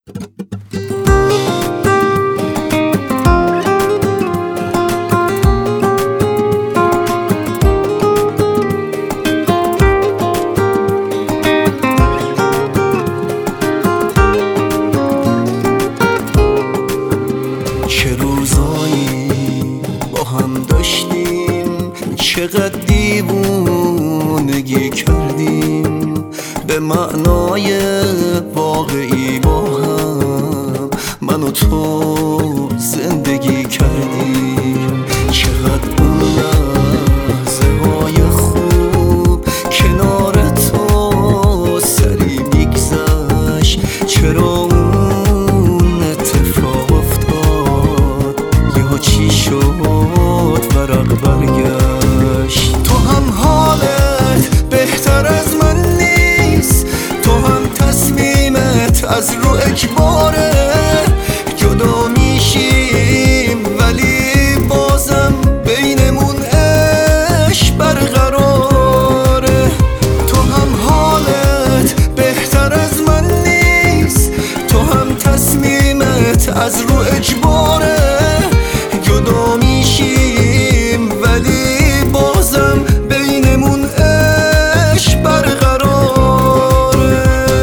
چه روزایی با هم داشتیم، چقدر دیوونگی کردیم، به معنای واقعی با هم من و تو زندگی کردیم. چقدر اون لحظه های خوب کنار تو سری میگذشت، چرا اون اتفاق افتاد یا چی شد ورق برگشت. تو هم حالت بهتر از من نیست، تو هم تصمیمت از رو اجباره، جدا میشیم ولی بازم بینمون عشق برقراره. تو هم حالت بهتر از من نیست، تو هم تصمیمت از رو اجباره، جدا میشیم ولی بازم بینمون عشق برقراره.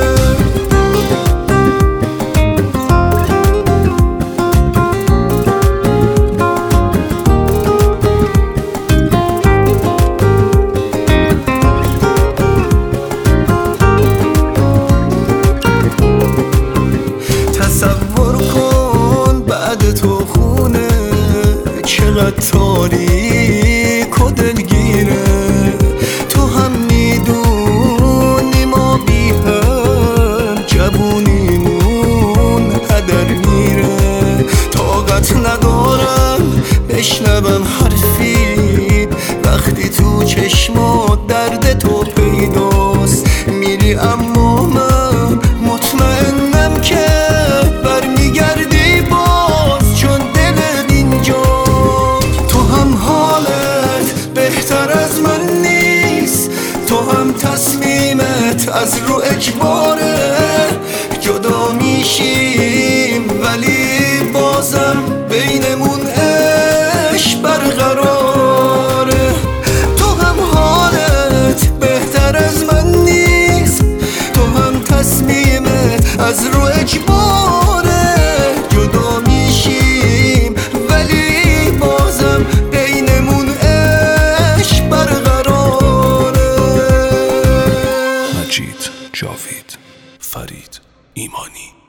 تصور کن بعد تو خونه چقدر تاریک و دلگیره، تو هم میدونی ما بی هم جوونیمون هدر میره. طاقت ندارم بشنوم حرفی وقتی تو چشمات درد تو پیداست، میری اما من مطمئنم که برمیگردی باز، چون دلت اینجا. تو هم حالت بهتر از من نیست، تو هم تصمیمت از رو اجباره، جدا میشیم ولی بازم بینمون عشق برقراره. تو هم حالت بهتر از من نیست، تو هم تصمیمت از رو اجباره، جدا میشیم ولی بازم بینمون عشق برقراره. مجید، جاوید، فرید، ایمانی.